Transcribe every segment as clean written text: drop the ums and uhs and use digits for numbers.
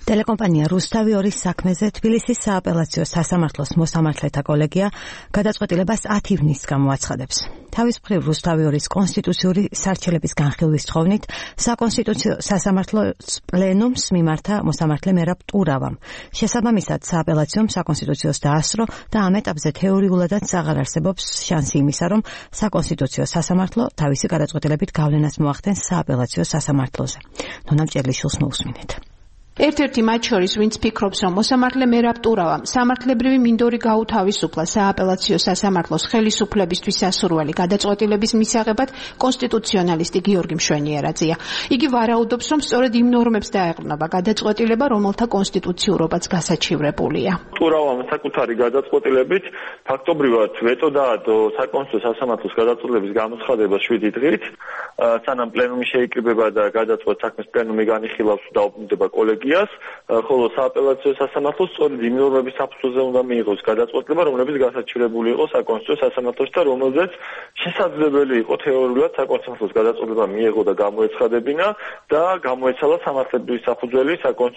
ტელეკომპანია რუსთავი 2-ის საქმეზე თბილისის სააპელაციო სასამართლოს მოსამართლეთა კოლეგია გადაწყვეტილებას 10 ივნისს გამოაცხადებს. თავის მხრივ რუსთავი 2-ის კონსტიტუციური სარჩელების განხილვის თხოვნით საკონსტიტუციო სასამართლოს პლენუმს მიმართა მოსამართლე მერაბ ტურავამ. შესაბამისად სააპელაციომ საკონსტიტუციოს დაასრო და ამ ეტაპზე თეორიულადაც აღარ არსებობს შანსი იმისა, რომ საკონსტიტუციო სასამართლო თავისი გადაწყვეტილებით გავლენას მოახდენს სააპელაციო სასამართლოზე. ნონა მჭედლიშვილს მოусმინეთ. ერთ-ერთი მათ შორის, ვინც ფიქრობს, რომ მოსამართლე მერაბ ტურავამ სამართლებრივი მინდორი გაუთავისუფლა სააპელაციო სასამართლოს ხელისუფლებისთვის სასურველი გადაწყვეტილების მისაღებად კონსტიტუციონალისტი გიორგი მშვენიერაძეა. იგი ვარაუდობს, რომ სწორედ იმ ნორმებს დაეყრდნობა გადაწყვეტილება, რომელთა კონსტიტუციურობაც გასაჩივრებულია. ტურავამ საკუთარი გადაწყვეტილებით ფაქტობრივად ვეტო დაადო საკონსტიტუციო სასამართლოს გადაწყვეტილების გამოცხადება 7 დღით, სანამ პლენუმი შეიკრიბება და გადაწყვეტ საქმეს პლენუმი განიხილავს და ოპნდება კოლეგია. ხოლო სააპელაციო სასამართლოს სწორედ იმ ნორმების საფუძველზე უნდა მიიღოს გადაწყვეტილება, რომლებიც გასაჩივრებული იყო საკონსტიტუციო სასამართლოში და რომელზეც შესაძლებელი იყო თეორიულად საკონსტიტუციო გადაწყვეტილება მიიღო და გამოეცხადებინა და გამოეცალა სამართლებრივი საფუძველი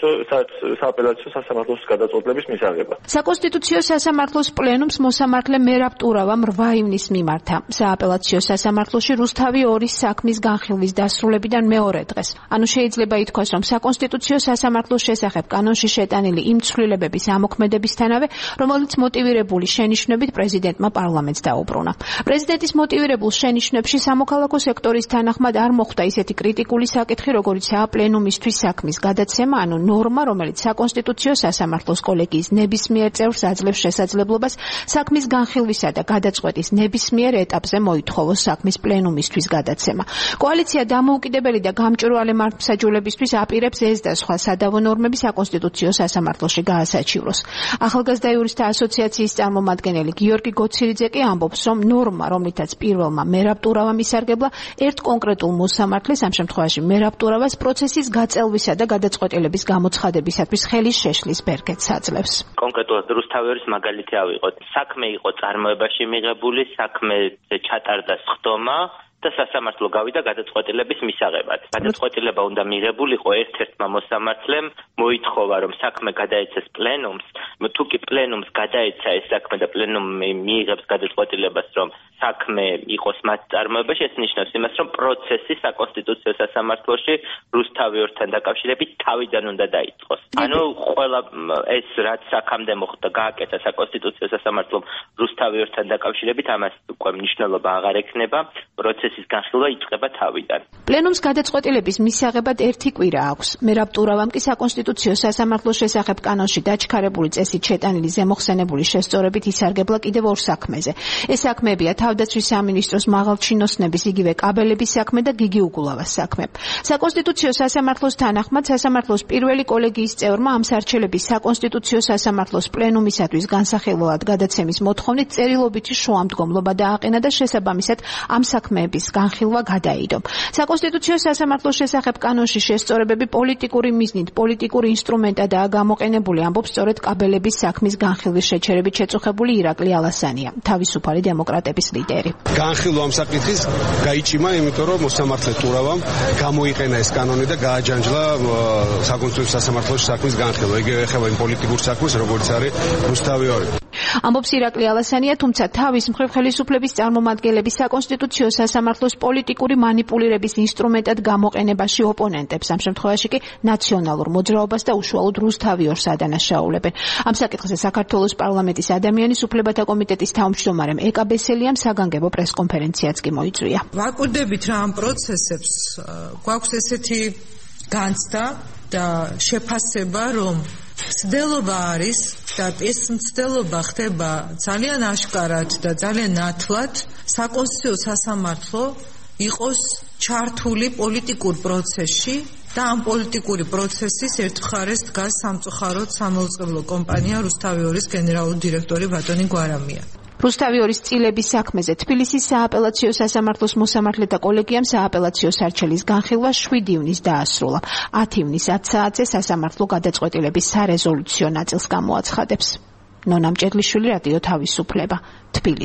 სააპელაციო სასამართლოს გადაწყვეტილების მისაღებად. საკონსტიტუციო სასამართლოს პლენუმს მოსამართლე მერაბ ტურავამ 8 ივნისს მიმართა. სააპელაციო სასამართლოში რუსთავი 2-ის საქმის განხილვის დასრულებიდან მეორე დღეს. ანუ შეიძლება ითქვას, რომ საკონსტიტუციო სასამართლოს შესახებ კანონში შეტანილი იმ ცვლილებების ამოქმედებისთანავე, რომელიც მოტივირებული შენიშვნებით პრეზიდენტმა პარლამენტს დაუბრუნა. პრეზიდენტის მოტივირებულ შენიშვნებში სამოქალაქო სექტორის თანახმად არ მოხვდა ისეთი კრიტიკული საკითხი, როგორიცაა პლენუმისთვის საქმის გადაცემა, ანუ ნორმა, რომელიც საკონსტიტუციო სასამართლოს კოლეგიის ნებისმიერ წევრს აძლევს შესაძლებლობას საქმის განხილვისა და გადაწყვეტის ნებისმიერ ეტაპზე მოითხოვოს საქმის პლენუმისთვის გადაცემა. კოალიცია დამოუკიდებელი და გამჭვირვალე მართლმსაჯულებისთვის აპირებს ეს და სხვა სადავო ნორმები საკონსტიტუციო სასამართლოში გაასაჩივროს. ახალგაზრდა იურისტთა ასოციაციის წარმომადგენელი გიორგი გოცირიძე კი ამბობს, რომ ნორმა, რომლითაც პირველმა მერაბ ტურავამ ისარგებლა, ერთ კონკრეტულ მოსამართლეს, ამ შემთხვევაში მერაბ ტურავას პროცესის გაწელვისა და გადაწყვეტილების გამოცხადებისათვის ხელის შეშლის ბერგეთს აძლევს. კონკრეტულად რუსთავი 2-ის მაგალითი ავიღოთ. საქმე იყო წარმოებაში მიღებული, საქმეზე ჩატარდა სხდომა და სასამართლო გავიდა გადაწყვეტილების მისაღებად. გადაწყვეტილება უნდა მიღებულიყო ერთ-ერთმა მოსამართლემ, მოითხოვა, რომ საქმე გადაეცეს პლენუმს, თუ კი პლენუმს გადაეცა ეს საქმე და პლენუმი მიიღებს გადაწყვეტილებას, რომ საქმე იყოს მათ წარმოებაში, ეს ნიშნავს იმას, რომ პროცესი საკონსტიტუციო სასამართლოში რუსთავი 2-თან დაკავშირებით თავიდან უნდა დაიწყოს. ანუ ყველა ეს რაც აქამდე მოხდა, გააკეთა საკონსტიტუციო სასამართლომ რუსთავი 2-თან დაკავშირებით, ამას უკვე მნიშვნელობა აღარ ექნება. პროცესის განხილვა იწყება თავიდან. პლენუმს გადაწყვეტილების მისაღებად 1 კვირა აქვს. მერაბ ტურავამ კი საკონსტიტუციო სასამართლოს შესახებ კანონში დაჩქარებული წესით შეტანილი ზემოხსენებული შესწორებით ისარგებლა კიდევ 2 საქმეზე. ეს საქმეებია თავდაცვის სამინისტროს მაღალჩინოსნების იგივე კაბელების საქმე და გიგი უგულავას საქმე. საკონსტიტუციო სასამართლოს თანახმად სასამართლოს პირველი კოლეგიის წევრმა ამ სარჩელების საკონსტიტუციო სასამართლოს პლენუმისათვის განსახილველად გადაცემის მოთხოვნით წერილობითი შუამდგომლობა დააყენა და შესაბამისად ამ საქმეების განხილვა გადაიდო. საკონსტიტუციო სასამართლოს შესახებ კანონში შესწორებები პოლიტიკური მიზნით, პოლიტიკური ინსტრუმენტადაა გამოყენებული, ამბობს სწორედ კაბელების საქმის განხილვის შეჩერებით შეწუხებული ირაკლი ალასანია, თავისუფალი დემოკრატების ლიდერი. განხილვა ამ საკითხის გაიჭიმა, იმიტომ რომ მოსამართლე ტურავამ გამოიყენა ეს კანონი და გააჯანჯლა საკონსტიტუციო სასამართლოს საქმის განხილვა. იგივე ეხება იმ პოლიტიკურ საქმეს, როგორც არის რუსთავი 2. ამბობს ირაკლი ალასანია, თუმცა თავის მხრივ ხელისუფლების წარმომადგენლები საკონსტიტუციო სასამართლოს პოლიტიკური манипуლირების ინსტრუმენტად გამოყენებაში ოპონენტებს, ამ შემთხვევაში კი ნაციონალურ მოძრაობას და უშუალოდ რუსთავი 2-ს ადანაშაულებენ. ამ საკითხზე საქართველოს პარლამენტის ადამიანის უფლებათა კომიტეტის თავმჯდომარემ ეკა ბესელიამ საგანგებო პრესკონფერენციაც კი მოიწვია. ვაკვირდებით რა ამ პროცესებს, გვაქვს ესეთი განცდა და შეფასება, რომ მცდელობა არის და ეს მცდელობა ხდება ძალიან აშკარად და ძალიან ნათლად საკონსტიტუციო სასამართლო იყოს ჩართული პოლიტიკურ პროცესში და ამ პოლიტიკური პროცესის ერთ მხარეს დგას სამწუხაროდ სამაუწყებლო კომპანია რუსთავი 2-ის გენერალური დირექტორი ბატონი გვარამია. რუსთავი 2-ის წილების საქმეზე თბილისის სააპელაციო სასამართლოს მოსამართლეთა კოლეგიამ სააპელაციო სარჩელის განხილვა 7 ივნისს დაასრულა. 10 ივნისს 10 საათზე სასამართლო გადაწყვეტილების სარეზოლუციო ნაწილს გამოაცხადებს. ნონა მჭედლიშვილი, რადიო თავისუფლება, თბილისი.